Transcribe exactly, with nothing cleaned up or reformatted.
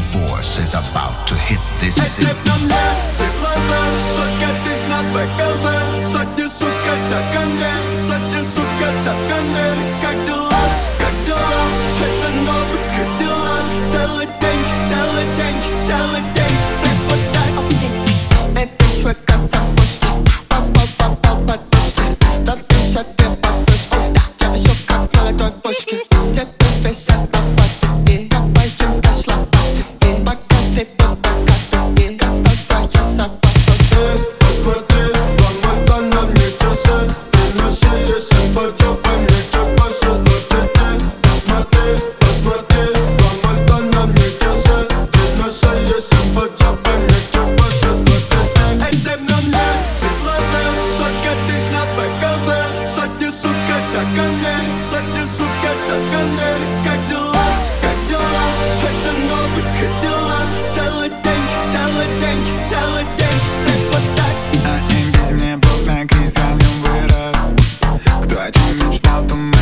force is about to hit this city. Сотни, сука, такане, сотни, сука, такане. Как дела, как дела? Это новый Кадиллак. Делай деньги, делай деньги, делай деньги. Так вот так. Эта швыка сапожки, папа-папа подушки. Напишет тебе подушки. Девушек как молодой пушки. Тебе висят на патоке. Копай им дашь лопатки. Пока ты тут покатки. Готов твою собаку. Посмотри, мама, на мне часы. Ты на шее, всем поджопай мне чупаши. Вот и ты. Посмотри, посмотри, мама, на мне часы. Ты на шее, всем поджопай мне чупаши. Вот и ты. Этим нам нет светлоты. Сотка тысяч на БКВ. Сотни, сука, такане. Сотни, сука, такане. Как дела, как дела? Это новый Кадиллак. Делай деньги, делай деньги, делай деньги. Так вот так. А имбиз мне Бог на крест, я в нем вырос. Кто о чем мечтал, то